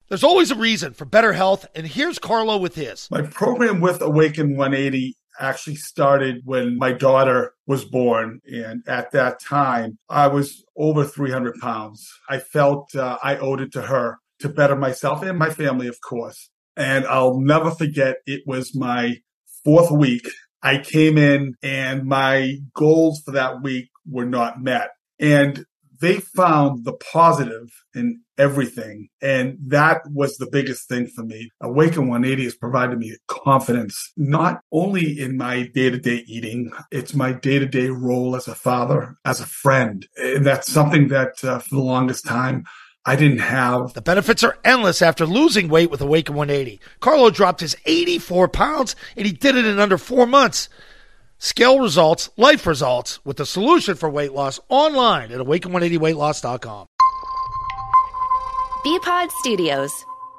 There's always a reason for better health, and here's Carlo with his. My program with Awaken 180 actually started when my daughter was born. And at that time, I was over 300 pounds. I felt I owed it to her to better myself and my family, of course. And I'll never forget, it was my 4th week. I came in and my goals for that week were not met. And they found the positive in everything. And that was the biggest thing for me. Awaken 180 has provided me confidence, not only in my day-to-day eating, it's my day-to-day role as a father, as a friend. And that's something that for the longest time, I didn't have. The benefits are endless after losing weight with Awaken 180. Carlo dropped his 84 pounds, and he did it in under 4 months. Scale results, life results, with the solution for weight loss online at awaken180weightloss.com. Bpod Studios.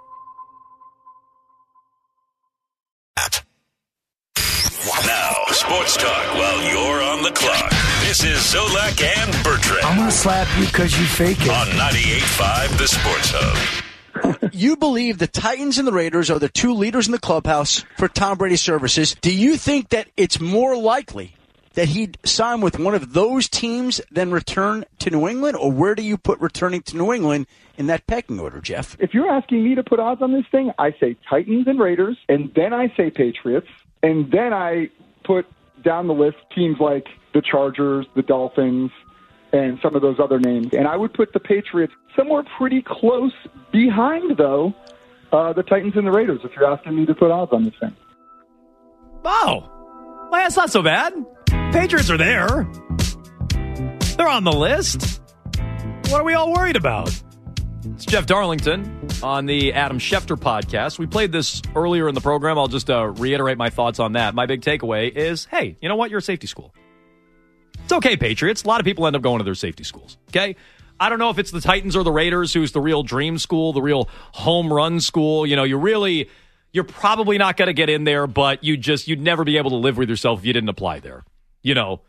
Now, sports talk while you're on the clock. This is Zolak and Bertrand. I'm going to slap you because you fake it. On 98.5 The Sports Hub. You believe the Titans and the Raiders are the two leaders in the clubhouse for Tom Brady's services. Do you think that it's more likely that he'd sign with one of those teams than return to New England? Or where do you put returning to New England in that pecking order, Jeff? If you're asking me to put odds on this thing, I say Titans and Raiders, and then I say Patriots, and then I put down the list teams like the Chargers, the Dolphins, and some of those other names. And I would put the Patriots somewhere pretty close behind, though, the Titans and the Raiders, if you're asking me to put odds on this thing. Oh, well, that's not so bad. Patriots are there. They're on the list. What are we all worried about? It's Jeff Darlington on the Adam Schefter podcast. We played this earlier in the program. I'll just reiterate my thoughts on that. My big takeaway is, hey, you know what? You're a safety school. It's okay, Patriots. A lot of people end up going to their safety schools, okay? I don't know if it's the Titans or the Raiders who's the real dream school, the real home run school. You know, you're probably not going to get in there, but you'd never be able to live with yourself if you didn't apply there. You know,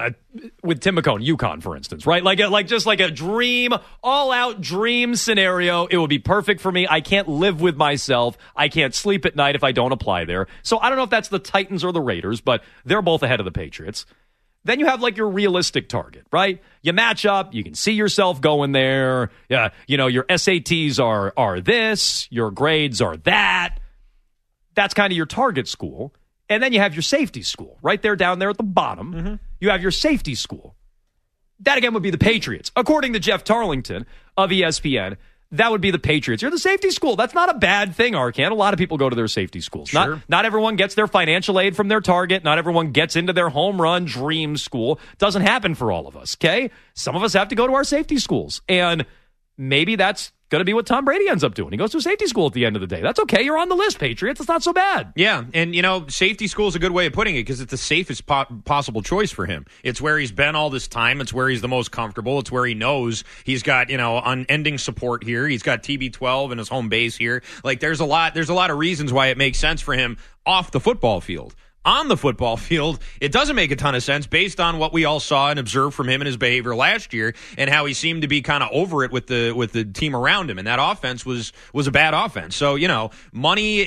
with Tim McCone, UConn, for instance, right? Like just like a dream, all-out dream scenario. It would be perfect for me. I can't live with myself. I can't sleep at night if I don't apply there. So I don't know if that's the Titans or the Raiders, but they're both ahead of the Patriots. Then you have like your realistic target, right? You match up, you can see yourself going there. Yeah, you know, your SATs are this, your grades are that. That's kind of your target school. And then you have your safety school right there down there at the bottom. Mm-hmm. You have your safety school. That again would be the Patriots. According to Jeff Darlington of ESPN, that would be the Patriots. You're the safety school. That's not a bad thing, Arcan. A lot of people go to their safety schools. Sure. Not everyone gets their financial aid from their target. Not everyone gets into their home run dream school. Doesn't happen for all of us, okay? Some of us have to go to our safety schools. And maybe that's going to be what Tom Brady ends up doing. He goes to a safety school at the end of the day. That's okay. You're on the list, Patriots. It's not so bad. Yeah, and, you know, safety school is a good way of putting it because it's the safest possible choice for him. It's where he's been all this time. It's where he's the most comfortable. It's where he knows he's got, you know, unending support here. He's got TB12 and his home base here. Like, there's a lot of reasons why it makes sense for him off the football field. On the football field, it doesn't make a ton of sense based on what we all saw and observed from him and his behavior last year and how he seemed to be kind of over it with the team around him. And that offense was a bad offense. So, you know, money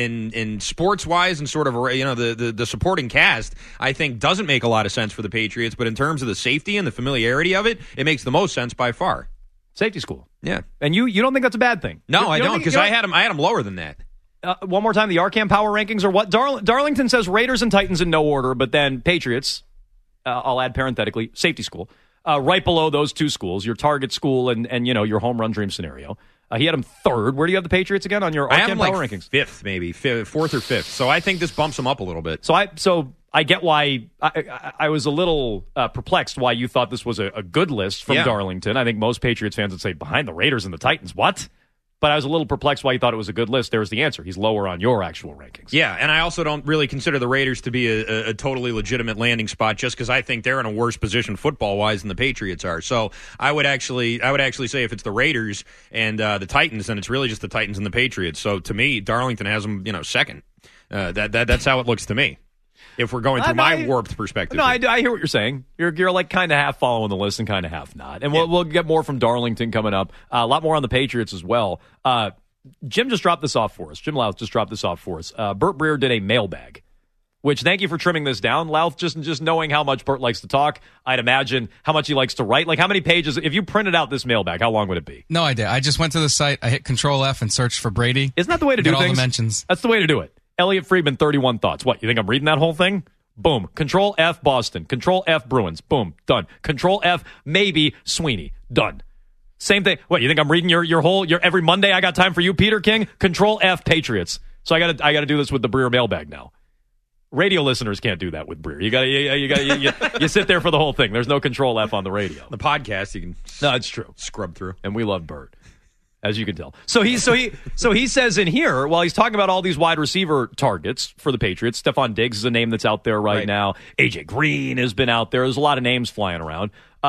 and sports-wise and sort of, you know, the supporting cast, I think, doesn't make a lot of sense for the Patriots. But in terms of the safety and the familiarity of it, it makes the most sense by far. Safety school. Yeah. And you don't think that's a bad thing? No, I don't, because I had him lower than that. One more time, the Arcan Power Rankings are what? Darlington says Raiders and Titans in no order, but then Patriots, I'll add parenthetically, safety school, right below those two schools, your target school and you know, your home run dream scenario. He had him third. Where do you have the Patriots again on your Arcan Power Rankings? Fifth, maybe. Fourth or fifth. So I think this bumps him up a little bit. So I get why I was a little perplexed why you thought this was a good list from Darlington. I think most Patriots fans would say behind the Raiders and the Titans. What? But I was a little perplexed why you thought it was a good list. There's the answer. He's lower on your actual rankings. Yeah, and I also don't really consider the Raiders to be a totally legitimate landing spot just because I think they're in a worse position football-wise than the Patriots are. So I would actually say if it's the Raiders and the Titans, then it's really just the Titans and the Patriots. So to me, Darlington has them, you know, second. That's how it looks to me. If we're going through my warped perspective. No, I hear what you're saying. You're like kind of half following the list and kind of half not. And we'll get more from Darlington coming up. A lot more on the Patriots as well. Jim just dropped this off for us. Jim Louth just dropped this off for us. Burt Breer did a mailbag, which thank you for trimming this down. Louth, just knowing how much Burt likes to talk, I'd imagine how much he likes to write. Like, how many pages, if you printed out this mailbag, how long would it be? No idea. I just went to the site, I hit Control F and searched for Brady. Isn't that the way to do things? All the mentions. That's the way to do it. Elliot Friedman, 31 thoughts. What, you think I'm reading that whole thing? Boom. Control F Boston. Control F Bruins. Boom. Done. Control F maybe Sweeney. Done. Same thing. What, you think I'm reading your every Monday I got time for you, Peter King? Control F Patriots. So I gotta do this with the Breer mailbag now. Radio listeners can't do that with Breer. You sit there for the whole thing. There's no Control F on the radio. The podcast you can it's true. Scrub through. And we love Burt, as you can tell. So he says in here, while he's talking about all these wide receiver targets for the Patriots, Stephon Diggs is a name that's out there right now. AJ Green has been out there. There's a lot of names flying around.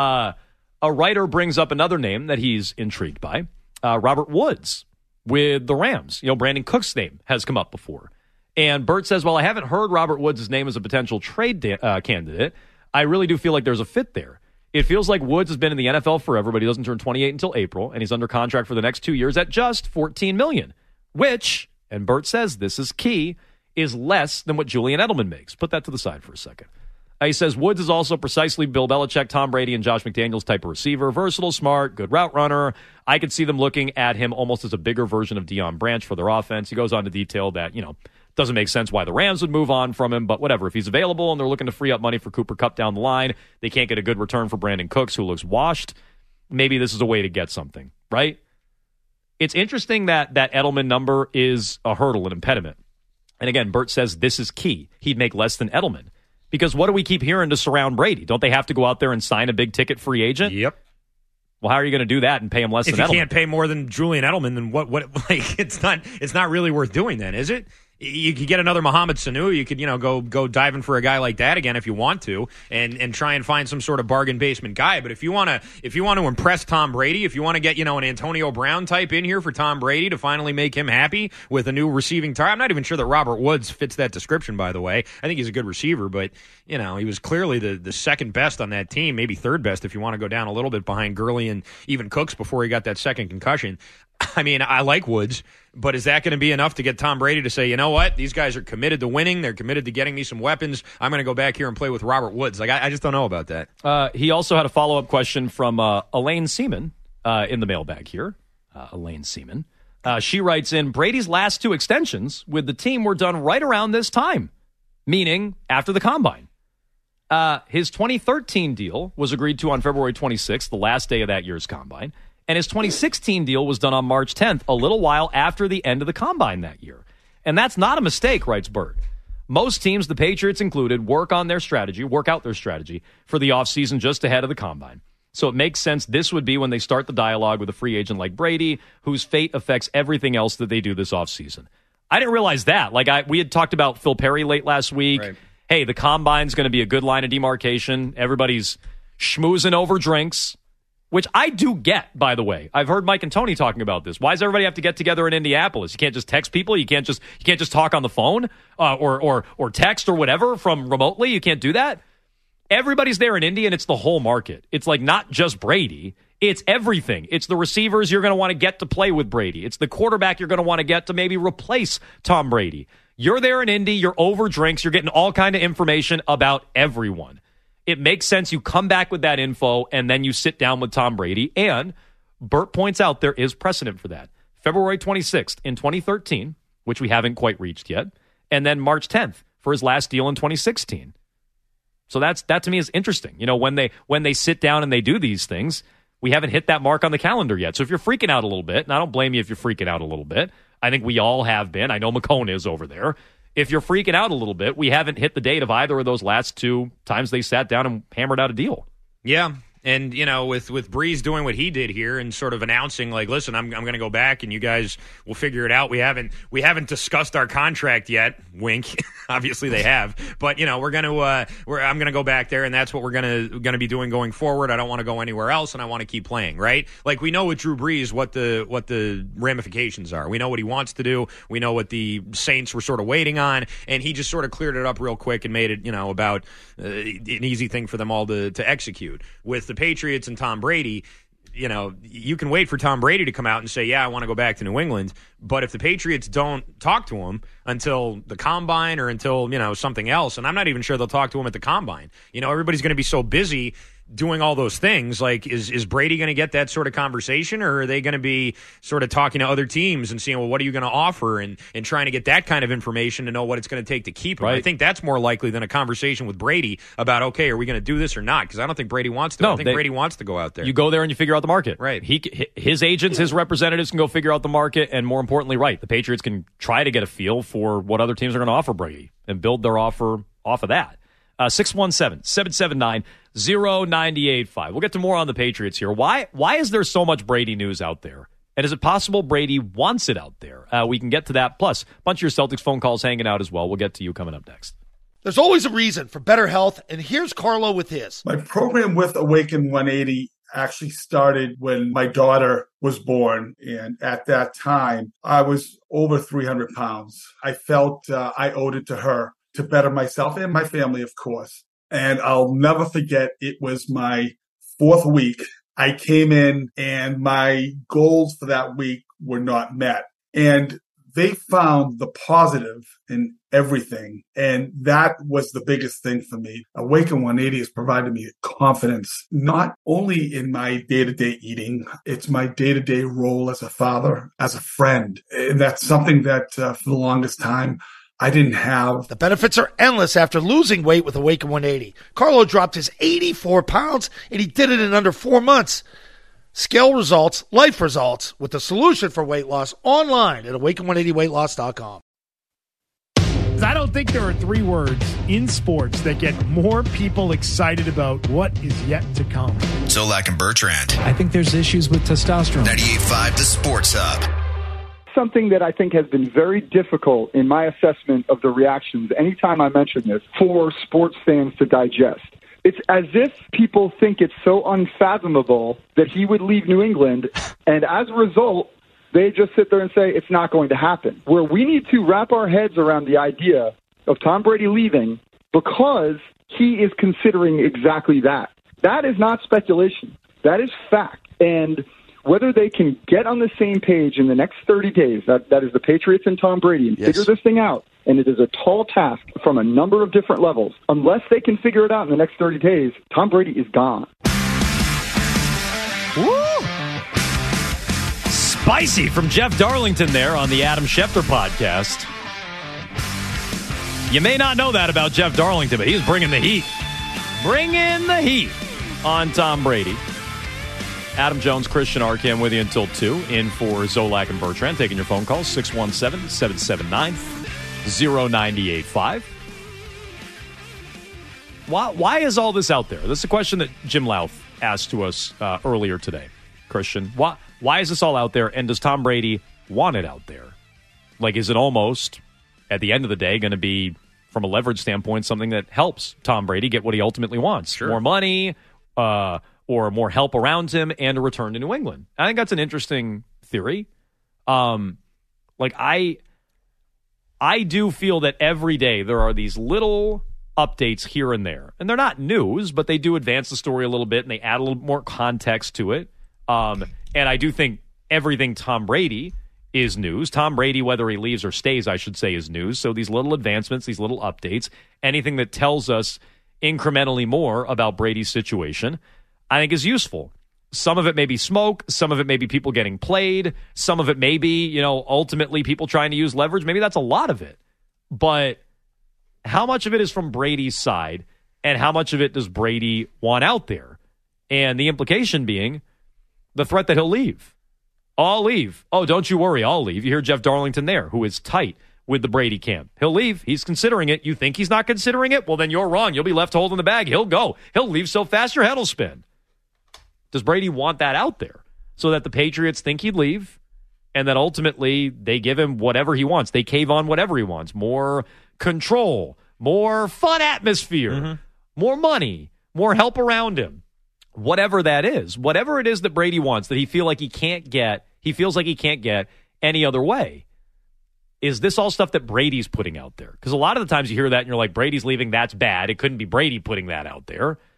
A writer brings up another name that he's intrigued by, Robert Woods with the Rams. Brandon Cook's name has come up before. And Burt says, well, I haven't heard Robert Woods' name as a potential trade candidate. I really do feel like there's a fit there. It feels like Woods has been in the NFL forever, but he doesn't turn 28 until April, and he's under contract for the next 2 years at just $14 million, which, and Burt says this is key, is less than what Julian Edelman makes. Put that to the side for a second. He says Woods is also precisely Bill Belichick, Tom Brady, and Josh McDaniels type of receiver. Versatile, smart, good route runner. I could see them looking at him almost as a bigger version of Deion Branch for their offense. He goes on to detail that, doesn't make sense why the Rams would move on from him, but whatever. If he's available and they're looking to free up money for Cooper Kupp down the line, they can't get a good return for Brandon Cooks, who looks washed. Maybe this is a way to get something, right? It's interesting that Edelman number is a hurdle, an impediment. And again, Burt says this is key. He'd make less than Edelman. Because what do we keep hearing to surround Brady? Don't they have to go out there and sign a big-ticket free agent? Yep. Well, how are you going to do that and pay him less than Edelman? If you can't pay more than Julian Edelman, then what? Like, it's not really worth doing. Then, is it? You could get another Mohamed Sanu. You could, go diving for a guy like that again if you want to, and try and find some sort of bargain basement guy. But if you want to impress Tom Brady, if you want to get, an Antonio Brown type in here for Tom Brady to finally make him happy with a new receiving target, I'm not even sure that Robert Woods fits that description. By the way, I think he's a good receiver, but he was clearly the second best on that team, maybe third best if you want to go down a little bit behind Gurley and even Cooks before he got that second concussion. I mean, I like Woods, but is that going to be enough to get Tom Brady to say, you know what, these guys are committed to winning, they're committed to getting me some weapons, I'm going to go back here and play with Robert Woods? Like, I just don't know about that. He also had a follow-up question from Elaine Seaman in the mailbag here. Elaine Seaman. She writes in, Brady's last two extensions with the team were done right around this time, meaning after the Combine. His 2013 deal was agreed to on February 26th, the last day of that year's Combine. And his 2016 deal was done on March 10th, a little while after the end of the Combine that year. And that's not a mistake, writes Burt. Most teams, the Patriots included, work out their strategy for the offseason just ahead of the Combine. So it makes sense this would be when they start the dialogue with a free agent like Brady, whose fate affects everything else that they do this offseason. I didn't realize that. We had talked about Phil Perry late last week. Right. Hey, the Combine's going to be a good line of demarcation. Everybody's schmoozing over drinks. Which I do get, by the way. I've heard Mike and Tony talking about this. Why does everybody have to get together in Indianapolis? You can't just text people. You can't just talk on the phone or text or whatever from remotely. You can't do that. Everybody's there in Indy, and it's the whole market. It's like not just Brady. It's everything. It's the receivers you're going to want to get to play with Brady. It's the quarterback you're going to want to get to maybe replace Tom Brady. You're there in Indy. You're over drinks. You're getting all kind of information about everyone. It makes sense you come back with that info and then you sit down with Tom Brady. And Burt points out there is precedent for that. February 26th in 2013, which we haven't quite reached yet, and then March 10th for his last deal in 2016. So that to me is interesting. When they sit down and they do these things, we haven't hit that mark on the calendar yet. So if you're freaking out a little bit, and I don't blame you if you're freaking out a little bit, I think we all have been. I know McCone is over there. If you're freaking out a little bit, we haven't hit the date of either of those last two times they sat down and hammered out a deal. Yeah. And, with Breeze doing what he did here and sort of announcing, like, listen, I'm going to go back and you guys will figure it out. We haven't discussed our contract yet. Wink. Obviously they have. But, I'm going to go back there and that's what we're going to be doing going forward. I don't want to go anywhere else and I want to keep playing, right? Like, we know with Drew Brees what the ramifications are. We know what he wants to do. We know what the Saints were sort of waiting on. And he just sort of cleared it up real quick and made it, about an easy thing for them all to execute. With the Patriots and Tom Brady, you can wait for Tom Brady to come out and say, yeah, I want to go back to New England. But if the Patriots don't talk to him until the combine or until, something else, and I'm not even sure they'll talk to him at the combine. Everybody's going to be so busy doing all those things. Like, is Brady going to get that sort of conversation, or are they going to be sort of talking to other teams and seeing, well, what are you going to offer, and trying to get that kind of information to know what it's going to take to keep him? Right. I think that's more likely than a conversation with Brady about, okay, are we going to do this or not? Because I don't think Brady wants to. No, I think Brady wants to go out there. You go there and you figure out the market. Right. His agents, his representatives can go figure out the market, and more importantly, the Patriots can try to get a feel for what other teams are going to offer Brady and build their offer off of that. 617-779-0985. We'll get to more on the Patriots here. Why is there so much Brady news out there? And is it possible Brady wants it out there? We can get to that. Plus, a bunch of your Celtics phone calls hanging out as well. We'll get to you coming up next. There's always a reason for better health, and here's Carlo with his. My program with Awaken 180 actually started when my daughter was born. And at that time, I was over 300 pounds. I felt I owed it to her to better myself and my family, of course. And I'll never forget, it was my 4th week. I came in and my goals for that week were not met. And they found the positive in everything. And that was the biggest thing for me. Awaken 180 has provided me confidence, not only in my day-to-day eating, it's my day-to-day role as a father, as a friend. And that's something that for the longest time, I didn't have. The benefits are endless after losing weight with Awaken 180. Carlo dropped his 84 pounds, and he did it in under 4 months. Scale results, life results, with the solution for weight loss online at awaken180weightloss.com. I don't think there are 3 words in sports that get more people excited about what is yet to come. Zolak and Bertrand. I think there's issues with testosterone. 98.5 The Sports Hub. Something that I think has been very difficult in my assessment of the reactions anytime I mention this for sports fans to digest. It's as if people think it's so unfathomable that he would leave New England, and as a result, they just sit there and say it's not going to happen. Where we need to wrap our heads around the idea of Tom Brady leaving because he is considering exactly that. That is not speculation. That is fact. And whether they can get on the same page in the next 30 days, that is the Patriots and Tom Brady, and figure this thing out, and it is a tall task from a number of different levels. Unless they can figure it out in the next 30 days, Tom Brady is gone. Woo! Spicy from Jeff Darlington there on the Adam Schefter podcast. You may not know that about Jeff Darlington, but he's bringing the heat. Bringing the heat on Tom Brady. Adam Jones, Christian Arcam with you until 2. In for Zolak and Bertrand. Taking your phone calls, 617-779-0985. Why is all this out there? This is a question that Jim Louth asked to us earlier today. Christian, why is this all out there, and does Tom Brady want it out there? Like, is it almost, at the end of the day, going to be, from a leverage standpoint, something that helps Tom Brady get what he ultimately wants? Sure. More money, or more help around him, and a return to New England. I think that's an interesting theory. I do feel that every day there are these little updates here and there. And they're not news, but they do advance the story a little bit, and they add a little more context to it. And I do think everything Tom Brady is news. Tom Brady, whether he leaves or stays, I should say, is news. So these little advancements, these little updates, anything that tells us incrementally more about Brady's situation, I think is useful. Some of it may be smoke. Some of it may be people getting played. Some of it may be, ultimately people trying to use leverage. Maybe that's a lot of it. But how much of it is from Brady's side, and how much of it does Brady want out there? And the implication being the threat that he'll leave. I'll leave. Oh, don't you worry, I'll leave. You hear Jeff Darlington there, who is tight with the Brady camp. He'll leave. He's considering it. You think he's not considering it? Well, then you're wrong. You'll be left holding the bag. He'll go. He'll leave so fast your head will spin. Does Brady want that out there so that the Patriots think he'd leave, and that ultimately they give him whatever he wants? They cave on whatever he wants. More control, more fun atmosphere, more money, more help around him. Whatever that is, whatever it is that Brady wants that he feels like he can't get any other way. Is this all stuff that Brady's putting out there? Because a lot of the times you hear that and you're like, Brady's leaving, that's bad. It couldn't be Brady putting that out there.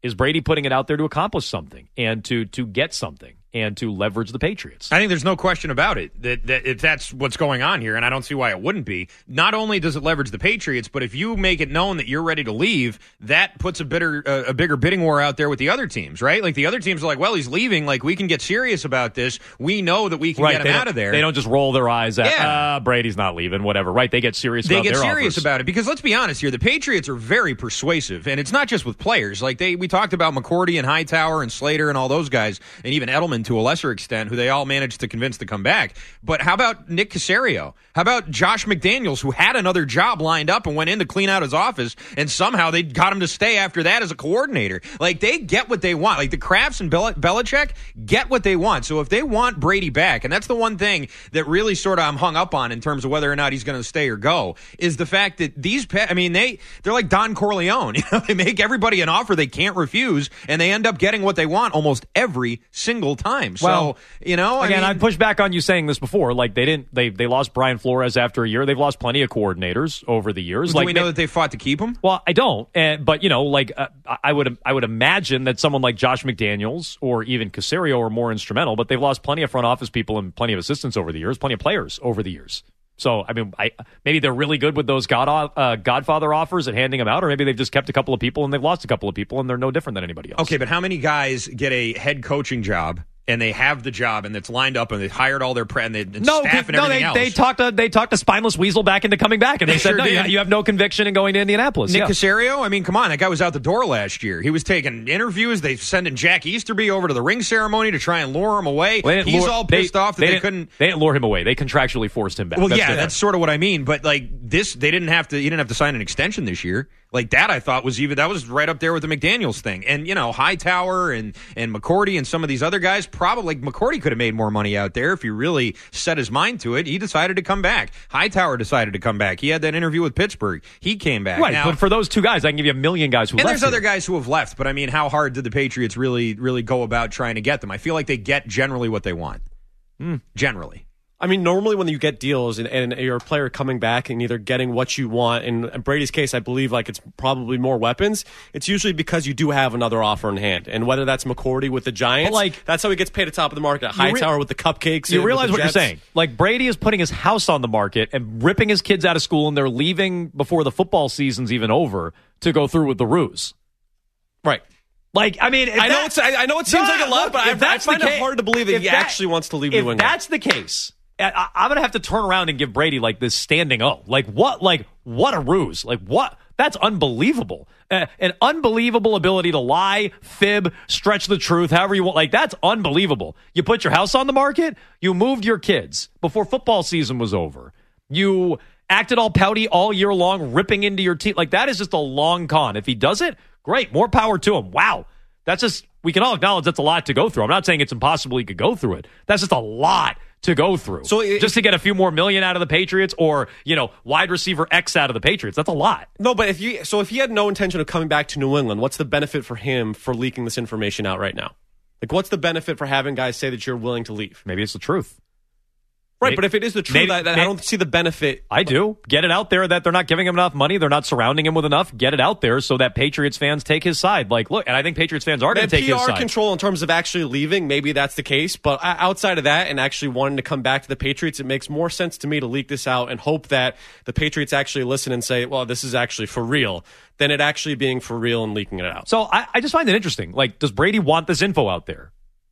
Is Brady putting it out there to accomplish something and to get something and to leverage the Patriots? I think there's no question about it that if that's what's going on here, and I don't see why it wouldn't be. Not only does it leverage the Patriots, but if you make it known that you're ready to leave, that puts a bigger bidding war out there with the other teams, right? Like the other teams are like, well, he's leaving. Like we can get serious about this. We know that we can get him out of there. They don't just roll their eyes at Brady's not leaving, whatever. Right? They get serious. They get serious about it because let's be honest here, the Patriots are very persuasive, and it's not just with players. Like we talked about McCourty and Hightower and Slater and all those guys, and even Edelman to a lesser extent, who they all managed to convince to come back. But how about Nick Caserio? How about Josh McDaniels, who had another job lined up and went in to clean out his office, and somehow they got him to stay after that as a coordinator? Like, they get what they want. Like, the Krafts and Belichick get what they want. So if they want Brady back, and that's the one thing that really sort of I'm hung up on in terms of whether or not he's going to stay or go, is the fact that they're like Don Corleone. They make everybody an offer they can't refuse, and they end up getting what they want almost every single time. So, I'd push back on you saying this before. Like, they lost Brian Flores after a year. They've lost plenty of coordinators over the years. Do we know that they fought to keep him? Well, I don't. But I would imagine that someone like Josh McDaniels or even Caserio are more instrumental. But they've lost plenty of front office people and plenty of assistants over the years, plenty of players over the years. So, maybe they're really good with those Godfather offers at handing them out, or maybe they've just kept a couple of people and they've lost a couple of people and they're no different than anybody else. Okay, but how many guys get a head coaching job and they have the job and it's lined up and they hired all their staff and everything else? They talked a spineless weasel back into coming back, and they said, you have no conviction in going to Indianapolis. Nick Caserio, come on, that guy was out the door last year. He was taking interviews. They sending Jack Easterby over to the ring ceremony to try and lure him away. He's all pissed off that they couldn't. They didn't lure him away. They contractually forced him back. Well, that's sort of what I mean. But like this, he didn't have to sign an extension this year. Like that, I thought that was right up there with the McDaniels thing. And, Hightower and McCourty and some of these other guys, probably McCourty could have made more money out there if he really set his mind to it. He decided to come back. Hightower decided to come back. He had that interview with Pittsburgh. He came back. Right, but for those two guys, I can give you a million guys who left. And there's other guys who have left, but how hard did the Patriots really, really go about trying to get them? I feel like they get generally what they want. Generally. Normally when you get deals and you're a player coming back and either getting what you want, in Brady's case, I believe it's probably more weapons, it's usually because you do have another offer in hand. And whether that's McCourty with the Giants, that's how he gets paid at top of the market. Hightower with the cupcakes. You realize what you're saying. Like, Brady is putting his house on the market and ripping his kids out of school, and they're leaving before the football season's even over to go through with the ruse. Right. I know it seems like a lot, but I find it hard to believe that he actually wants to leave New England. If that's the case, I'm going to have to turn around and give Brady this standing O. What a ruse. What? That's unbelievable. An unbelievable ability to lie, fib, stretch the truth, however you want. That's unbelievable. You put your house on the market. You moved your kids before football season was over. You acted all pouty all year long, ripping into your teeth. That is just a long con. If he does it, great. More power to him. Wow. We can all acknowledge that's a lot to go through. I'm not saying it's impossible he could go through it. That's just a lot to go through. So just to get a few more million out of the Patriots, or wide receiver X out of the Patriots, that's a lot. No, but if he had no intention of coming back to New England, what's the benefit for him for leaking this information out right now? What's the benefit for having guys say that you're willing to leave? Maybe it's the truth. Right, but if it is the truth, I don't see the benefit. I do. Get it out there that they're not giving him enough money. They're not surrounding him with enough. Get it out there so that Patriots fans take his side. Look, and I think Patriots fans are going to take his side. PR control in terms of actually leaving, maybe that's the case. But outside of that and actually wanting to come back to the Patriots, it makes more sense to me to leak this out and hope that the Patriots actually listen and say, well, this is actually for real, than it actually being for real and leaking it out. So I just find it interesting. Does Brady want this info out there?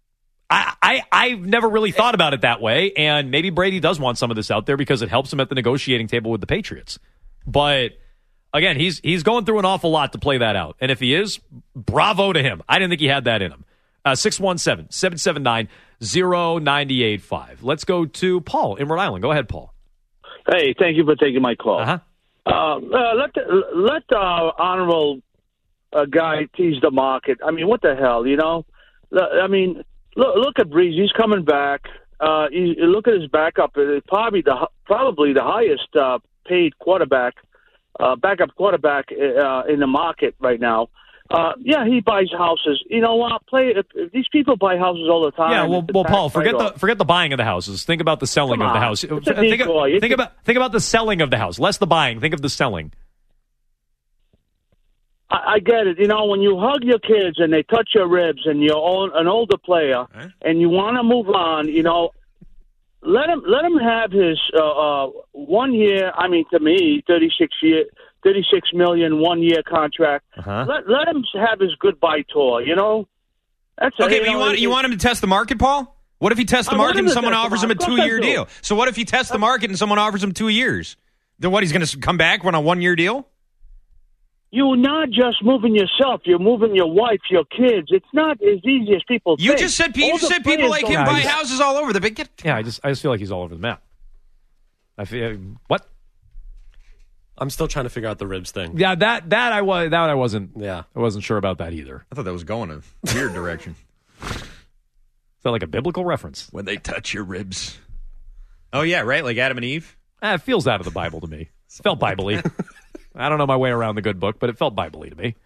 I've never really thought about it that way, and maybe Brady does want some of this out there because it helps him at the negotiating table with the Patriots. But, again, he's going through an awful lot to play that out. And if he is, bravo to him. I didn't think he had that in him. 617-779-0985. Let's go to Paul in Rhode Island. Go ahead, Paul. Hey, thank you for taking my call. Let the honorable guy tease the market. What the hell, Look at Breeze. He's coming back. Look at his backup. Probably the highest paid quarterback, backup quarterback in the market right now. He buys houses. You know what? These people buy houses all the time. Yeah, well, Paul, forget the buying of the houses. Think about the selling of the house. Think about the selling of the house. Less the buying. Think of the selling. I get it. You know, when you hug your kids and they touch your ribs and you're an older player and you want to move on, you know, let him have his 1 year. I mean, to me, $36 million 1 year contract. Let him have his goodbye tour. You know, that's okay. But you want him to test the market, Paul? What if he tests the market and someone offers him a 2-year deal? So what if he tests the market and someone offers him 2 years? Then what? He's going to come back on a 1 year deal? You're not just moving yourself. You're moving your wife, your kids. It's not as easy as people think. You just said people like him buy houses all over the big. Yeah, I just feel like he's all over the map. I feel what? I'm still trying to figure out the ribs thing. Yeah, I wasn't. Yeah, I wasn't sure about that either. I thought that was going a weird direction. Is that like a biblical reference? When they touch your ribs. Oh yeah, right, like Adam and Eve. It feels out of the Bible to me. It felt Bible-y. I don't know my way around the good book, but it felt Bible-y to me.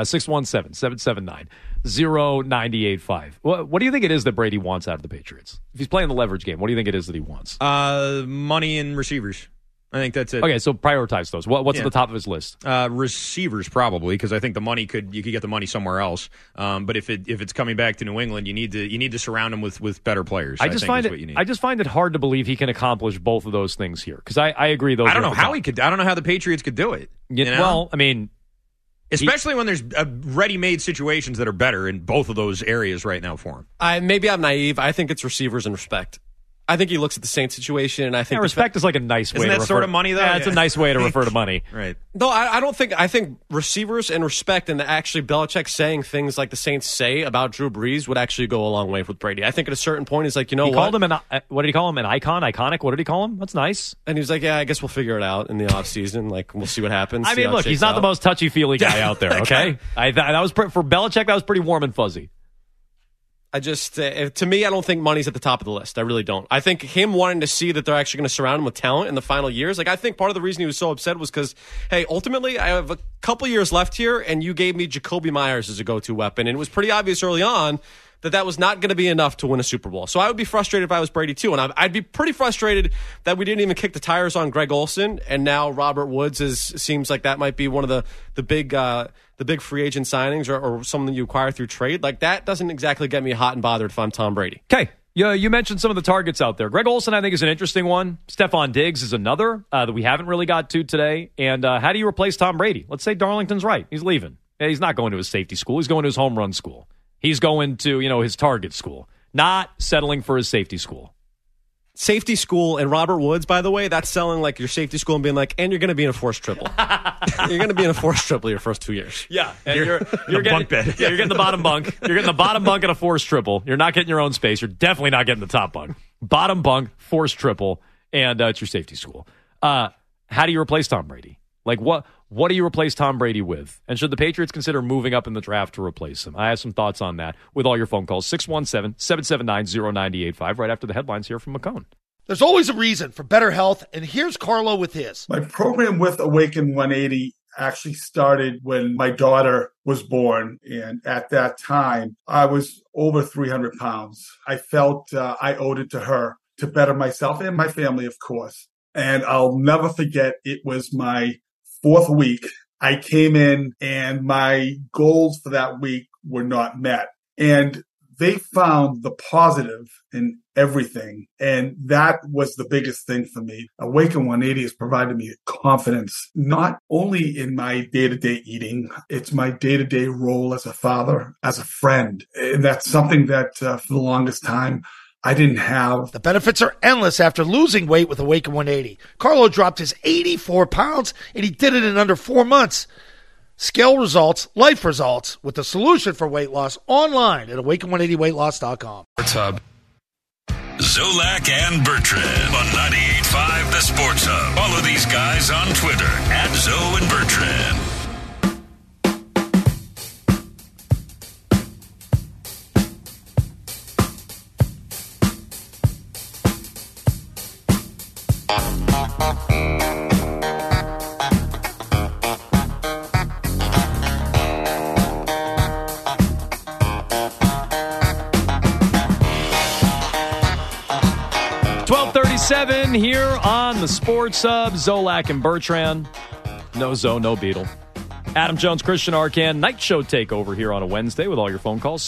617-779-0985. What do you think it is that Brady wants out of the Patriots? If he's playing the leverage game, what do you think it is that he wants? Money and receivers. I think that's it. Okay, so prioritize those. What's at the top of his list? Receivers, probably, because I think the money you could get the money somewhere else. But if it's coming back to New England, you need to surround him with better players. I just find it hard to believe he can accomplish both of those things here. Because I agree. I don't know how he could. I don't know how the Patriots could do it. You know? Well, I mean, especially when there's ready-made situations that are better in both of those areas right now for him. Maybe I'm naive. I think it's receivers and respect. I think he looks at the Saints situation, and I think respect is like a nice way. Isn't that sort of money, though? Yeah, it's a nice way to refer to money, right? No, I don't think. I think receivers and respect, and actually Belichick saying things like the Saints say about Drew Brees would actually go a long way with Brady. I think at a certain point, he's like, you know, called him what did he call him? An icon, iconic. What did he call him? That's nice. And he was like, yeah, I guess we'll figure it out in the offseason. Like, we'll see what happens. I mean, look, he's not the most touchy-feely guy out there. Okay, that was for Belichick. That was pretty warm and fuzzy. I just, to me, I don't think money's at the top of the list. I really don't. I think him wanting to see that they're actually going to surround him with talent in the final years. Like, I think part of the reason he was so upset was because, hey, ultimately, I have a couple years left here, and you gave me Jacoby Myers as a go-to weapon. And it was pretty obvious early on that was not going to be enough to win a Super Bowl. So I would be frustrated if I was Brady, too. And I'd be pretty frustrated that we didn't even kick the tires on Greg Olsen, and now Robert Woods seems like that might be one of the big free agent signings or something you acquire through trade. Like, that doesn't exactly get me hot and bothered if I'm Tom Brady. Okay. You mentioned some of the targets out there. Greg Olsen, I think, is an interesting one. Stephon Diggs is another that we haven't really got to today. And how do you replace Tom Brady? Let's say Darlington's right. He's leaving. He's not going to his safety school. He's going to his home run school. He's going to, his target school, not settling for his safety school. Safety school and Robert Woods, by the way, that's selling like your safety school and being like, and you're going to be in a forced triple. You're going to be in a forced triple your first 2 years. Yeah, and you're getting bunk bed. Yeah, you're getting the bottom bunk. You're getting the bottom bunk at a forced triple. You're not getting your own space. You're definitely not getting the top bunk. Bottom bunk, forced triple, and it's your safety school. How do you replace Tom Brady? Like what do you replace Tom Brady with? And should the Patriots consider moving up in the draft to replace him? I have some thoughts on that with all your phone calls. 617-779-0985 right after the headlines here from McCone. There's always a reason for better health, and here's Carlo with his. My program with Awaken 180 actually started when my daughter was born, and at that time, I was over 300 pounds. I felt I owed it to her to better myself and my family, of course. And I'll never forget, it was my 4th week. I came in and my goals for that week were not met. And they found the positive in everything. And that was the biggest thing for me. Awaken 180 has provided me confidence, not only in my day-to-day eating, it's my day-to-day role as a father, as a friend. And that's something that for the longest time, I didn't have. The benefits are endless after losing weight with Awaken 180. Carlo dropped his 84 pounds, and he did it in under 4 months. Scale results, life results, with the solution for weight loss online at awaken180weightloss.com. Hub. Zolak and Bertrand on 98.5 The Sports Hub. Follow these guys on Twitter at Zo and Bertrand. Here on the Sports Hub, Zolak and Bertrand. No Zo, no Beetle. Adam Jones, Christian Arcan, Night Show takeover here on a Wednesday with all your phone calls,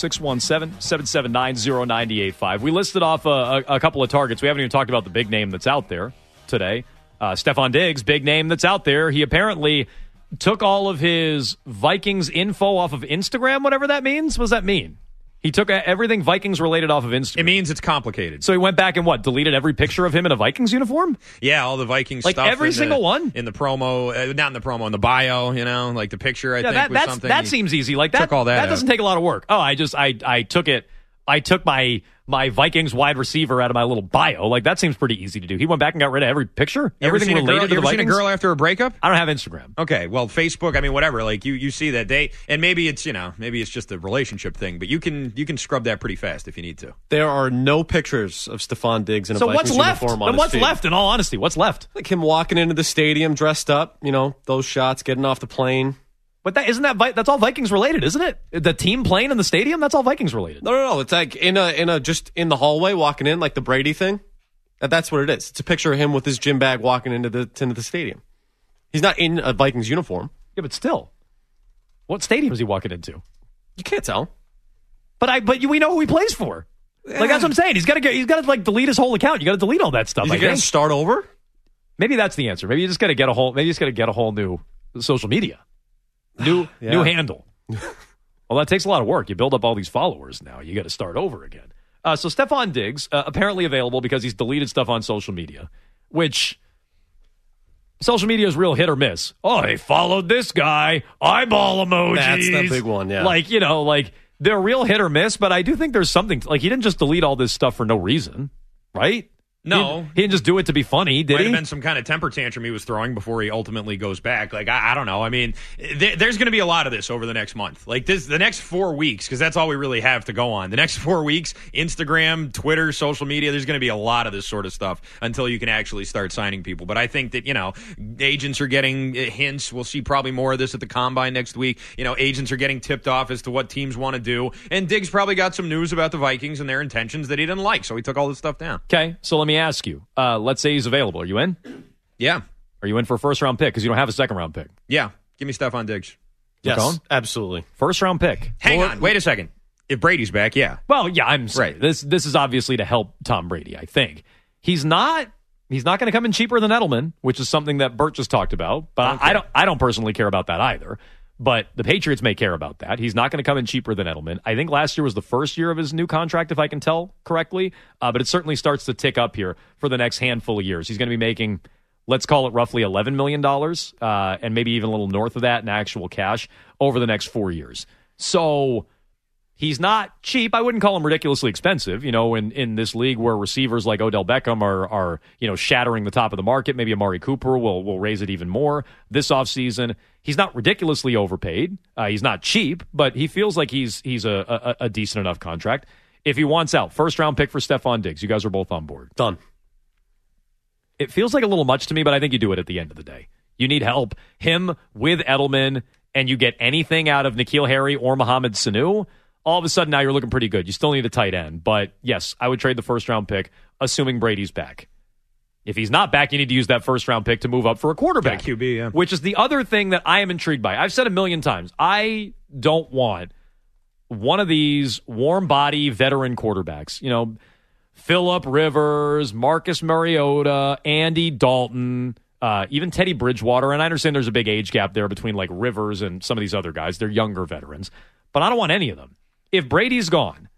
617-779-0985. We listed off a couple of targets. We haven't even talked about the big name that's out there today. Stephon Diggs, big name that's out there. He apparently took all of his Vikings info off of Instagram, whatever that means. What does that mean? He took everything Vikings related off of Instagram. It means it's complicated. So he went back and deleted every picture of him in a Vikings uniform? Yeah, all the Vikings like stuff. Like every single one? In the promo, not in the promo, in the bio, like the picture, I think, was something. That seems easy. Like that, took all that doesn't take a lot of work. Oh, I took it. I took my Vikings wide receiver out of my little bio. Like, that seems pretty easy to do. He went back and got rid of every picture. Everything related to the Vikings. You ever seen a girl after a breakup? I don't have Instagram. Okay, well, Facebook, I mean, whatever. Like, you see that and maybe it's, maybe it's just a relationship thing, but you can scrub that pretty fast if you need to. There are no pictures of Stephon Diggs in a Vikings uniform on his feed. What's left, in all honesty? What's left? Like him walking into the stadium dressed up, those shots, getting off the plane. But that's all Vikings related, isn't it? The team playing in the stadium, that's all Vikings related. No. It's like just in the hallway walking in, like the Brady thing. That's what it is. It's a picture of him with his gym bag walking into the stadium. He's not in a Vikings uniform. Yeah, but still, what stadium is he walking into? You can't tell. But we know who he plays for. Like, that's what I'm saying. He's got to like delete his whole account. You got to delete all that stuff. Is he going to start over? Maybe that's the answer. Maybe you just got to get a whole new social media. New handle. Well, that takes a lot of work. You build up all these followers now. You got to start over again. So Stephon Diggs, apparently available because he's deleted stuff on social media, which social media is real hit or miss. Oh, they followed this guy. Eyeball emojis. That's the big one, yeah. Like, they're real hit or miss, but I do think there's something. Like, he didn't just delete all this stuff for no reason, right? No. He didn't just do it to be funny, did he? Might have been some kind of temper tantrum he was throwing before he ultimately goes back. Like, I don't know. I mean, there's going to be a lot of this over the next month. Like, the next 4 weeks, because that's all we really have to go on. The next 4 weeks, Instagram, Twitter, social media, there's going to be a lot of this sort of stuff until you can actually start signing people. But I think that, agents are getting hints. We'll see probably more of this at the Combine next week. Agents are getting tipped off as to what teams want to do. And Diggs probably got some news about the Vikings and their intentions that he didn't like, so he took all this stuff down. Okay, so let me ask you. Let's say he's available. Are you in? Yeah. Are you in for a first-round pick? Because you don't have a second-round pick. Yeah. Give me Stephon Diggs. Yes, absolutely. First-round pick. Hang on. Wait a second. If Brady's back, yeah. Well, yeah, I'm right. This is obviously to help Tom Brady, I think. He's not going to come in cheaper than Edelman, which is something that Bert just talked about. But okay. I don't personally care about that either. But the Patriots may care about that. He's not going to come in cheaper than Edelman. I think last year was the first year of his new contract, if I can tell correctly. But it certainly starts to tick up here for the next handful of years. He's going to be making, let's call it roughly $11 million, and maybe even a little north of that in actual cash over the next 4 years. So he's not cheap. I wouldn't call him ridiculously expensive. In this league where receivers like Odell Beckham are shattering the top of the market, maybe Amari Cooper will raise it even more this offseason. He's not ridiculously overpaid. He's not cheap, but he feels like he's a decent enough contract. If he wants out, first-round pick for Stephon Diggs. You guys are both on board. Done. It feels like a little much to me, but I think you do it at the end of the day. You need help. Him with Edelman, and you get anything out of N'Keal Harry or Mohamed Sanu, all of a sudden now you're looking pretty good. You still need a tight end. But, yes, I would trade the first-round pick, assuming Brady's back. If he's not back, you need to use that first-round pick to move up for a quarterback. QB, yeah. Which is the other thing that I am intrigued by. I've said a million times, I don't want one of these warm-body veteran quarterbacks. Phillip Rivers, Marcus Mariota, Andy Dalton, even Teddy Bridgewater. And I understand there's a big age gap there between like Rivers and some of these other guys. They're younger veterans. But I don't want any of them. If Brady's gone,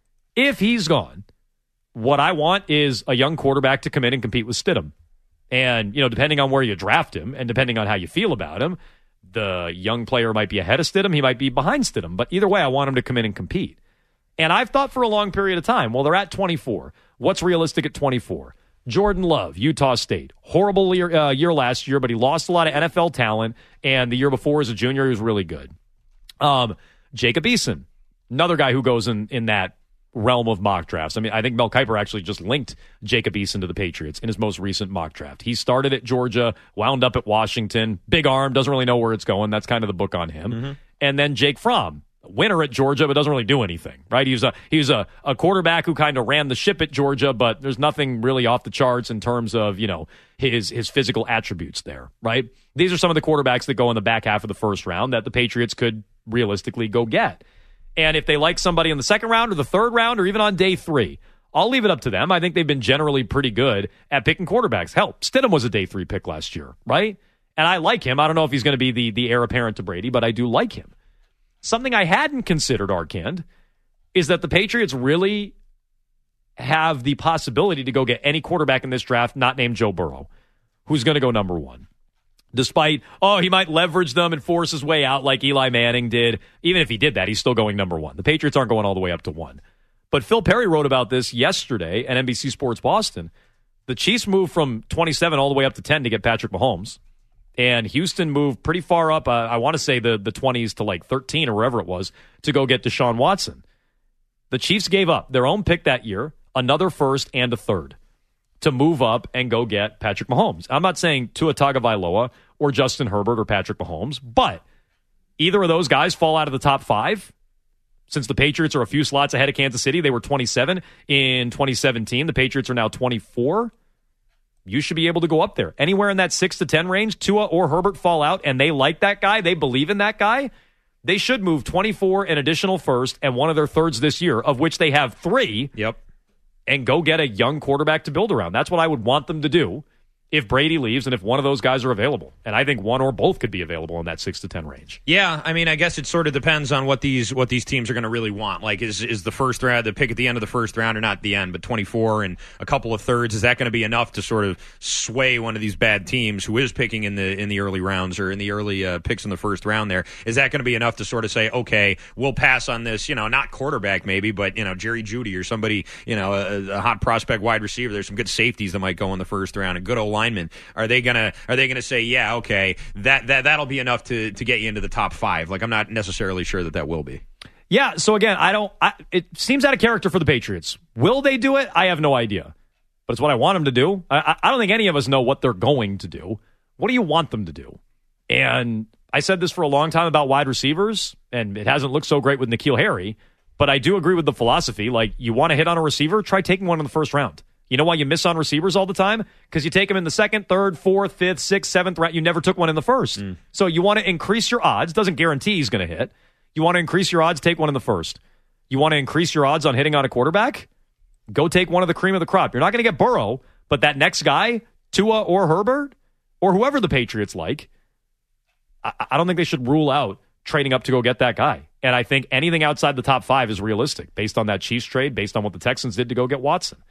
what I want is a young quarterback to come in and compete with Stidham. And, depending on where you draft him and depending on how you feel about him, the young player might be ahead of Stidham. He might be behind Stidham. But either way, I want him to come in and compete. And I've thought for a long period of time, well, they're at 24. What's realistic at 24? Jordan Love, Utah State. Horrible year last year, but he lost a lot of NFL talent. And the year before as a junior, he was really good. Jacob Eason, another guy who goes in that realm of mock drafts. I mean, I think Mel Kiper actually just linked Jacob Eason to the Patriots in his most recent mock draft. He started at Georgia, wound up at Washington. Big arm, doesn't really know where it's going. That's kind of the book on him. Mm-hmm. And then Jake Fromm, winner at Georgia, but doesn't really do anything, right? He was a quarterback who kind of ran the ship at Georgia, but there's nothing really off the charts in terms of, his physical attributes there, right? These are some of the quarterbacks that go in the back half of the first round that the Patriots could realistically go get. And if they like somebody in the second round or the third round or even on day 3, I'll leave it up to them. I think they've been generally pretty good at picking quarterbacks. Hell, Stidham was a day 3 pick last year, right? And I like him. I don't know if he's going to be the heir apparent to Brady, but I do like him. Something I hadn't considered, Arcand, is that the Patriots really have the possibility to go get any quarterback in this draft not named Joe Burrow, who's going to go number 1. Despite, he might leverage them and force his way out like Eli Manning did. Even if he did that, he's still going number 1. The Patriots aren't going all the way up to 1. But Phil Perry wrote about this yesterday at NBC Sports Boston. The Chiefs moved from 27 all the way up to 10 to get Patrick Mahomes. And Houston moved pretty far up, I want to say the 20s to like 13 or wherever it was, to go get Deshaun Watson. The Chiefs gave up their own pick that year, another first and a third, to move up and go get Patrick Mahomes. I'm not saying Tua Tagovailoa or Justin Herbert or Patrick Mahomes, but either of those guys fall out of the top 5. Since the Patriots are a few slots ahead of Kansas City, they were 27 in 2017. The Patriots are now 24. You should be able to go up there. Anywhere in that 6 to 10 range, Tua or Herbert fall out, and they like that guy, they believe in that guy, they should move 24 an additional first and one of their thirds this year, of which they have 3. Yep. And go get a young quarterback to build around. That's what I would want them to do if Brady leaves and if one of those guys are available. And I think one or both could be available in that 6 to 10 range. Yeah, I mean, I guess it sort of depends on what these teams are going to really want. Like, is the first round, the pick at the end of the first round, or not the end, but 24 and a couple of thirds, is that going to be enough to sort of sway one of these bad teams who is picking in the early rounds or in the early picks in the first round there? Is that going to be enough to sort of say, okay, we'll pass on this, not quarterback maybe, but, Jerry Jeudy or somebody, a hot prospect wide receiver. There's some good safeties that might go in the first round, a good old lineman. Are they gonna say, yeah, okay, that'll be enough to get you into the top 5? Like, I'm not necessarily sure that will be. Yeah, so again, it seems out of character for the Patriots. Will they do it? I have no idea. But it's what I want them to do. I don't think any of us know what they're going to do. What do you want them to do? And I said this for a long time about wide receivers, and it hasn't looked so great with N'Keal Harry, but I do agree with the philosophy. Like, you want to hit on a receiver? Try taking one in the first round. You know why you miss on receivers all the time? Because you take them in the 2nd, 3rd, 4th, 5th, 6th, 7th round. You never took one in the first. So you want to increase your odds. Doesn't guarantee he's going to hit. You want to increase your odds, take one in the first. You want to increase your odds on hitting on a quarterback? Go take one of the cream of the crop. You're not going to get Burrow, but that next guy, Tua or Herbert, or whoever the Patriots like, I don't think they should rule out trading up to go get that guy. And I think anything outside the top 5 is realistic based on that Chiefs trade, based on what the Texans did to go get Watson.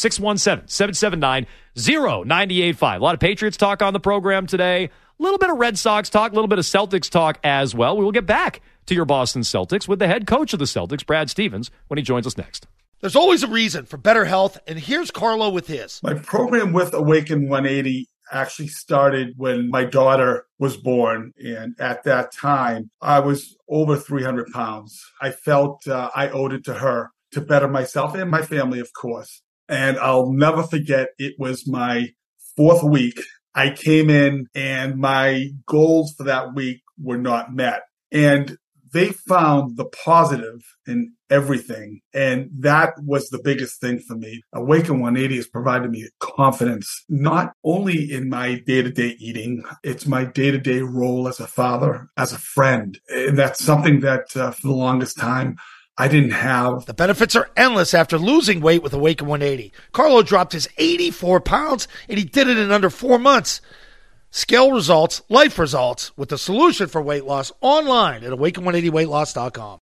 617-779-0985. A lot of Patriots talk on the program today. A little bit of Red Sox talk, a little bit of Celtics talk as well. We will get back to your Boston Celtics with the head coach of the Celtics, Brad Stevens, when he joins us next. There's always a reason for better health, and here's Carlo with his. My program with Awaken 180 actually started when my daughter was born, and at that time, I was over 300 pounds. I felt I owed it to her to better myself and my family, of course. And I'll never forget, it was my 4th week. I came in and my goals for that week were not met. And they found the positive in everything. And that was the biggest thing for me. Awaken 180 has provided me confidence, not only in my day-to-day eating, it's my day-to-day role as a father, as a friend. And that's something that for the longest time, I didn't have. The benefits are endless after losing weight with Awaken 180. Carlo dropped his 84 pounds, and he did it in under 4 months. Scale results, life results, with the solution for weight loss online at awaken180weightloss.com.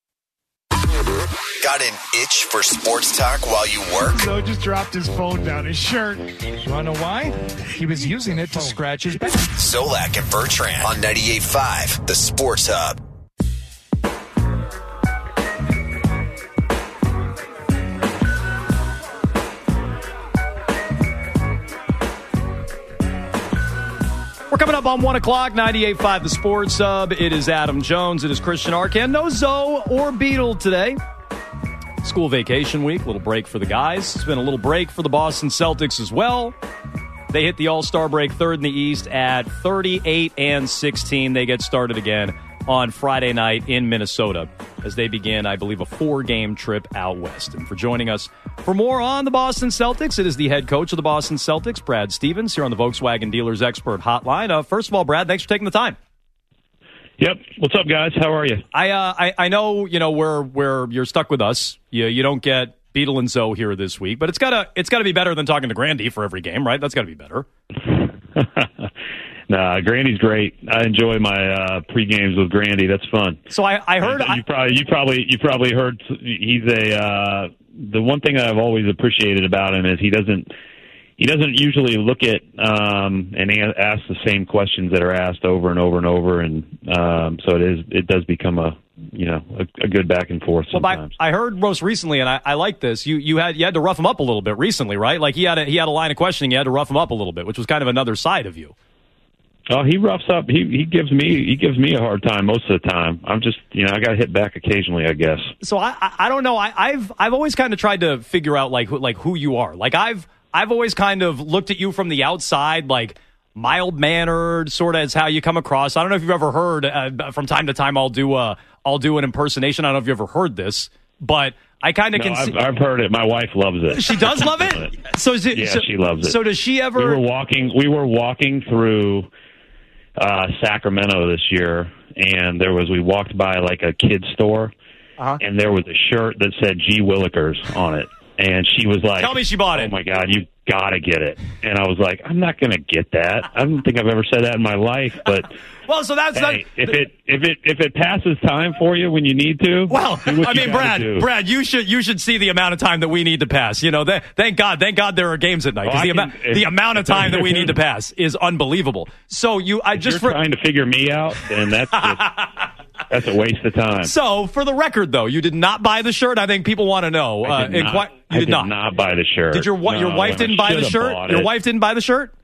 Got an itch for sports talk while you work? So just dropped his phone down his shirt. You want to know why? He was using it to scratch his back. Zolak and Bertrand on 98.5, the Sports Hub. We're coming up on 1 o'clock, 98.5 The Sports Hub. It is Adam Jones. It is Christian Arcand. No Zoe or Beetle today. School vacation week, little break for the guys. It's been a little break for the Boston Celtics as well. They hit the All-Star break 3rd in the East at 38-16. They get started again on Friday night in Minnesota as they begin, I believe, a 4-game trip out west. And for joining us for more on the Boston Celtics, it is the head coach of the Boston Celtics, Brad Stevens, here on the Volkswagen Dealers Expert Hotline. First of all, Brad, thanks for taking the time. Yep. What's up, guys? How are you? I know, where you're stuck with us. You don't get Beetle and Zoe here this week, but it's gotta be better than talking to Grandy for every game, right? That's gotta be better. Nah, Grandy's great. I enjoy my pre-games with Grandy. That's fun. So I heard you probably heard he's the one thing I've always appreciated about him is he doesn't usually look at and ask the same questions that are asked over and over and over, and so it does become a good back and forth sometimes. Well, I heard most recently, and I like this. You had to rough him up a little bit recently, right? Like he had a line of questioning. You had to rough him up a little bit, which was kind of another side of you. Oh, he roughs up. He gives me a hard time most of the time. I'm just I got to hit back occasionally, I guess. So I don't know. I've always kind of tried to figure out like who you are. Like I've always kind of looked at you from the outside, like mild-mannered, sort of as how you come across. I don't know if you've ever heard. From time to time, I'll do an impersonation. I don't know if you ever heard this, but I kind of can. I've heard it. My wife loves it. She does love it. So she loves it. So does she ever? We were walking through Sacramento this year, and we walked by like a kid's store, and there was a shirt that said G. Willikers on it. And she was like, "Tell me she bought it." Oh my God, you gotta get it! And I was like, "I'm not gonna get that. I don't think I've ever said that in my life." But well, so that's if it passes time for you when you need to. Well, I mean, Brad, you should see the amount of time that we need to pass. Thank God there are games at night. The amount of time that we need to pass is unbelievable. So you're trying to figure me out, then that's that's a waste of time. So, for the record, though, you did not buy the shirt. I think people want to know. I did not buy the shirt. Did your wife didn't buy the shirt? Your wife didn't buy the shirt?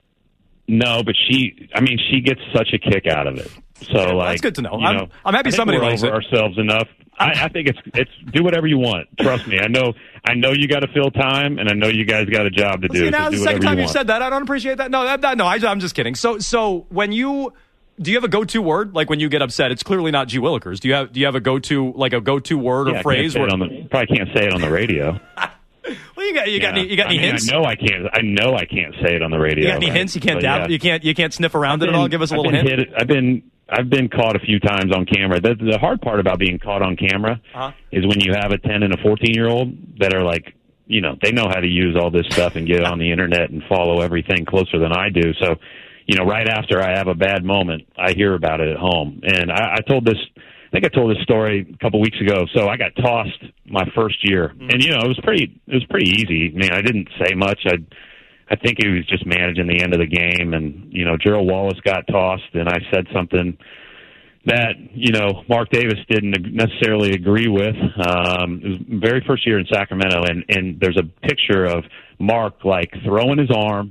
No, but she gets such a kick out of it. So, that's good to know. I'm happy somebody likes it. We're over ourselves enough. I think it's do whatever you want. Trust me. I know you got to fill time, and I know you guys got a job to do. See, now so the second time you said that, I don't appreciate that. No, I'm just kidding. So when you. Do you have a go-to word? Like when you get upset, it's clearly not G. Willikers. Do you have a go-to word or phrase? Probably can't say it on the radio. Well, you got any hints? I know I can't say it on the radio. You got any hints? You can't dab. You can't sniff around it at all. Give us a little hint. I've been caught a few times on camera. The hard part about being caught on camera is when you have a 10 and a 14-year-old that are like, they know how to use all this stuff and get on the internet and follow everything closer than I do. So. Right after I have a bad moment, I hear about it at home. And I told this story a couple weeks ago. So I got tossed my first year, and it was pretty easy. I mean, I didn't say much. I think he was just managing the end of the game, and Gerald Wallace got tossed, and I said something that Mark Davis didn't necessarily agree with. It was the very first year in Sacramento, and there's a picture of Mark like throwing his arm.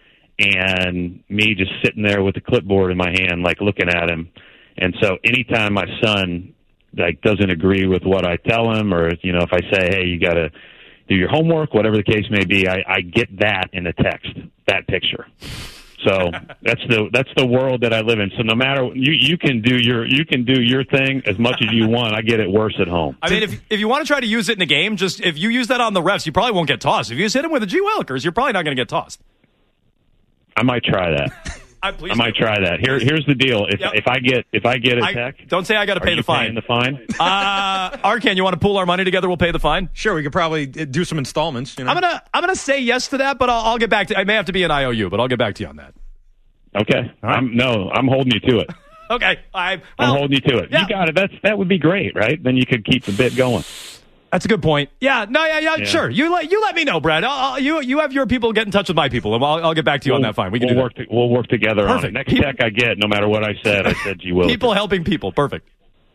And me just sitting there with the clipboard in my hand, like looking at him. And so anytime my son like doesn't agree with what I tell him, or if I say, hey, you got to do your homework, whatever the case may be, I get that in the text, that picture. So that's the world that I live in. So no matter you can do your thing as much as you want. I get it worse at home. I mean, if you want to try to use it in a game, just if you use that on the refs, you probably won't get tossed. If you just hit him with a G. Willikers, you're probably not going to get tossed. I might try that. I might try that. Here's the deal. If I get a tech, don't say I got to pay the fine. The fine. Arkan, you want to pool our money together? We'll pay the fine. Sure, we could probably do some installments. I'm gonna say yes to that, but I'll get back to. I may have to be an IOU, but I'll get back to you on that. Okay. Right. I'm holding you to it. Okay. I'm holding you to it. Yeah. You got it. That would be great, right? Then you could keep the bit going. That's a good point. Yeah, sure. You let me know, Brad. You have your people get in touch with my people, and I'll get back to you on that fine. We'll work together. Perfect. On it. Next tech I get, no matter what I said G. Willikers. People helping people. Perfect.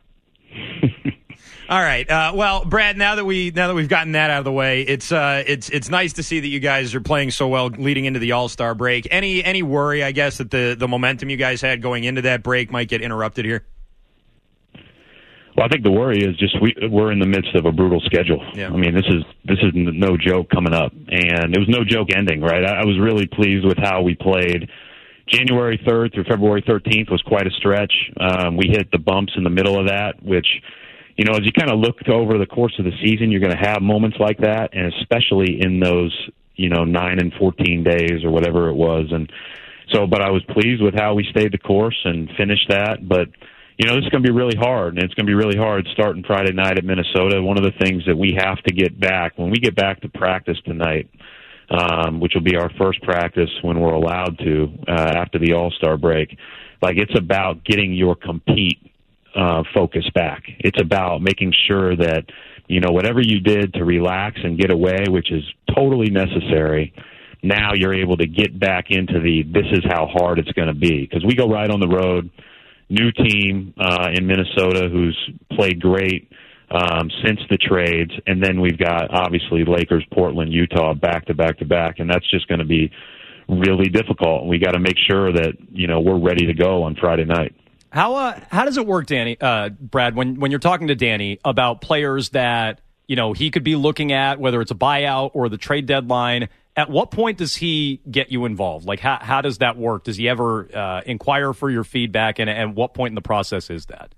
All right. Well, Brad, now that we've gotten that out of the way, it's nice to see that you guys are playing so well leading into the All-Star break. Any worry, I guess, that the momentum you guys had going into that break might get interrupted here? Well, I think the worry is just we're in the midst of a brutal schedule. Yeah. I mean, this is no joke coming up, and it was no joke ending, right? I was really pleased with how we played January 3rd through February 13th was quite a stretch. We hit the bumps in the middle of that, which, you know, as you kind of look over the course of the season, you're going to have moments like that, and especially in those, you know, 9 and 14 days or whatever it was. And so, but I was pleased with how we stayed the course and finished that. But, you know, this is going to be really hard, and it's going to be really hard starting Friday night at Minnesota. One of the things that we have to get back, when we get back to practice tonight, which will be our first practice when we're allowed to after the All-Star break, like, it's about getting your compete focus back. It's about making sure that, you know, whatever you did to relax and get away, which is totally necessary, now you're able to get back into this is how hard it's going to be. Because we go right on the road, new team in Minnesota who's played great since the trades, and then we've got, obviously, Lakers, Portland, Utah, back-to-back-to-back, and that's just going to be really difficult. We got to make sure that, you know, we're ready to go on Friday night. How does it work, Danny, Brad, when you're talking to Danny about players that, you know, he could be looking at, whether it's a buyout or the trade deadline? At what point does he get you involved? Like, how does that work? Does he ever inquire for your feedback, and what point in the process is that?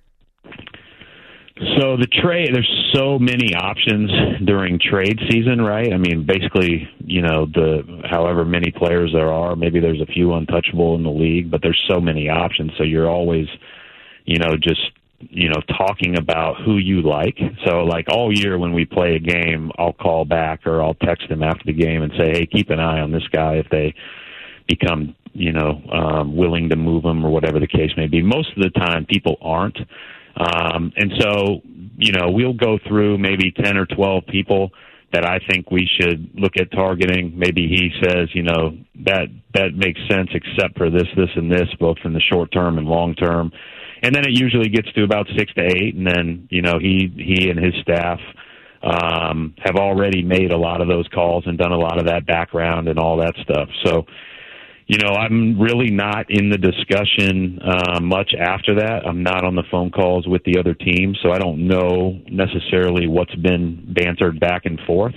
So the trade, there's so many options during trade season, right? I mean, basically, you know, however many players there are, maybe there's a few untouchable in the league, but there's so many options. So you're always, you know, just, you know, talking about who you like. So, like, all year when we play a game, I'll call back or I'll text them after the game and say, hey, keep an eye on this guy if they become, you know, willing to move him or whatever the case may be. Most of the time, people aren't. And so, you know, we'll go through maybe 10 or 12 people that I think we should look at targeting. Maybe he says, you know, that makes sense except for this, and this, both in the short term and long term. And then it usually gets to about 6 to 8, and then, you know, he and his staff have already made a lot of those calls and done a lot of that background and all that stuff. So, you know, I'm really not in the discussion much after that. I'm not on the phone calls with the other teams, so I don't know necessarily what's been bantered back and forth.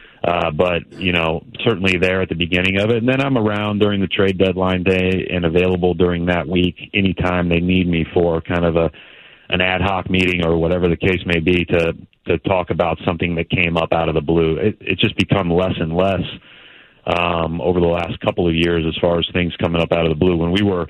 But, you know, certainly there at the beginning of it. And then I'm around during the trade deadline day and available during that week anytime they need me for kind of an ad hoc meeting or whatever the case may be to talk about something that came up out of the blue. It's just become less and less over the last couple of years as far as things coming up out of the blue. When we were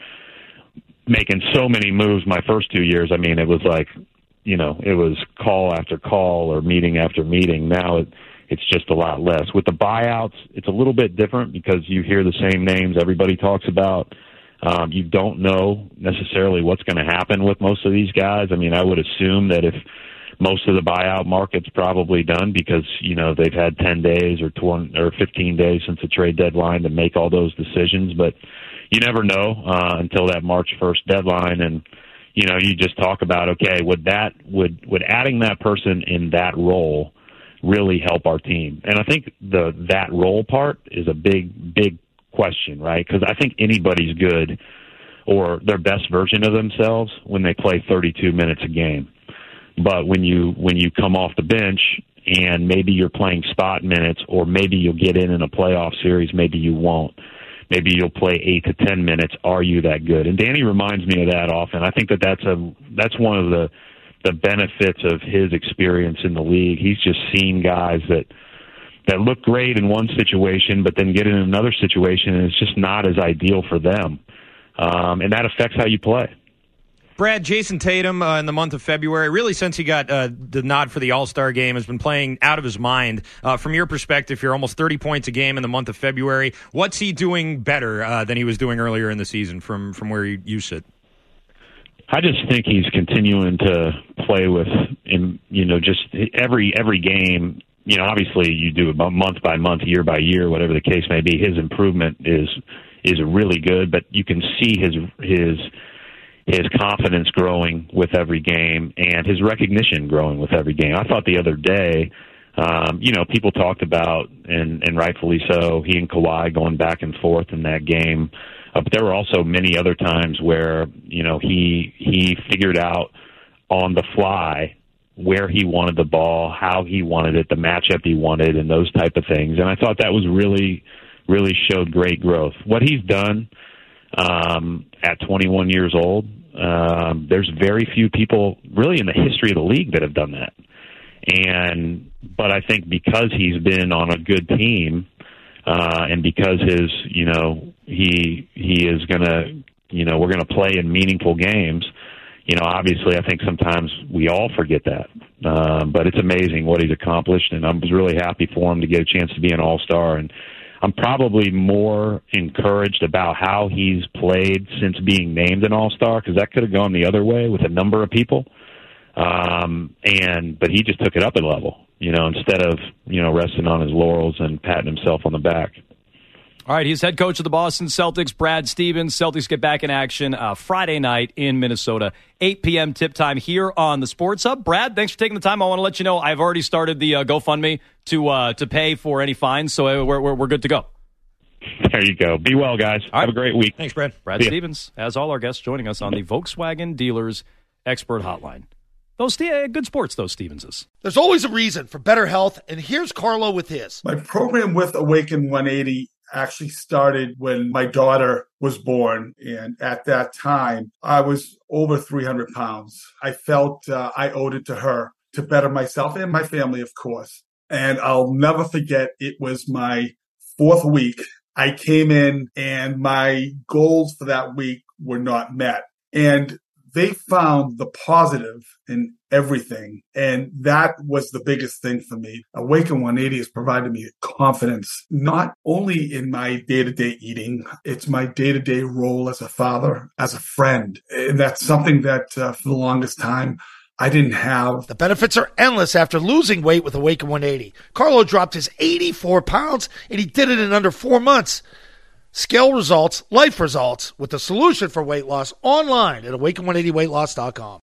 making so many moves my first 2 years, I mean, it was like, you know, it was call after call or meeting after meeting. Now it's just a lot less. With the buyouts, it's a little bit different because you hear the same names everybody talks about. You don't know necessarily what's going to happen with most of these guys. I mean, I would assume that if most of the buyout market's probably done because, you know, they've had 10 days or 15 days since the trade deadline to make all those decisions. But you never know until that March 1st deadline. And, you know, you just talk about, okay, would adding that person in that role really help our team? And I think that role part is a big question, right? Because I think anybody's good or their best version of themselves when they play 32 minutes a game. But when you come off the bench and maybe you're playing spot minutes, or maybe you'll get in a playoff series, maybe you won't. Maybe you'll play 8 to 10 minutes. Are you that good? And Danny reminds me of that often. I think that's one of the benefits of his experience in the league. He's just seen guys that look great in one situation, but then get in another situation and it's just not as ideal for them. And that affects how you play. Brad, Jason Tatum in the month of February, really since he got the nod for the All-Star game, has been playing out of his mind. From your perspective, you're almost 30 points a game in the month of February. What's he doing better than he was doing earlier in the season from where you sit? I just think he's continuing to play with, you know, just every game. You know, obviously you do month by month, year by year, whatever the case may be. His improvement is really good, but you can see his confidence growing with every game and his recognition growing with every game. I thought the other day, you know, people talked about, and rightfully so, he and Kawhi going back and forth in that game. But there were also many other times where, you know, he figured out on the fly where he wanted the ball, how he wanted it, the matchup he wanted, and those type of things. And I thought that was really showed great growth. What he's done at 21 years old. There's very few people really in the history of the league that have done that. But I think because he's been on a good team, and because he is gonna, we're gonna play in meaningful games. Obviously, I think sometimes we all forget that. But it's amazing what he's accomplished, and I was really happy for him to get a chance to be an All-Star. And I'm probably more encouraged about how he's played since being named an All-Star, because that could have gone the other way with a number of people. But he just took it up a level, instead of, resting on his laurels and patting himself on the back. All right, he's head coach of the Boston Celtics, Brad Stevens. Celtics get back in action Friday night in Minnesota, 8 p.m. tip time here on the Sports Hub. Brad, thanks for taking the time. I want to let you know I've already started the GoFundMe to pay for any fines, so we're good to go. There you go. Be well, guys. Have a great week. Thanks, Brad. Brad Stevens, as all our guests, joining us on the Volkswagen Dealers Expert Hotline. Good sports, those Stevenses. There's always a reason for better health, and here's Carlo with his. My program with Awaken 180 actually started when my daughter was born. And at that time, I was over 300 pounds. I felt I owed it to her to better myself and my family, of course. And I'll never forget, it was my 4th week. I came in and my goals for that week were not met. And they found the positive in everything. And that was the biggest thing for me. Awaken 180 has provided me confidence, not only in my day-to-day eating, it's my day-to-day role as a father, as a friend. And that's something that for the longest time, I didn't have. The benefits are endless after losing weight with Awaken 180. Carlo dropped his 84 pounds, and he did it in under 4 months. Scale results, life results, with the solution for weight loss online at awaken180weightloss.com.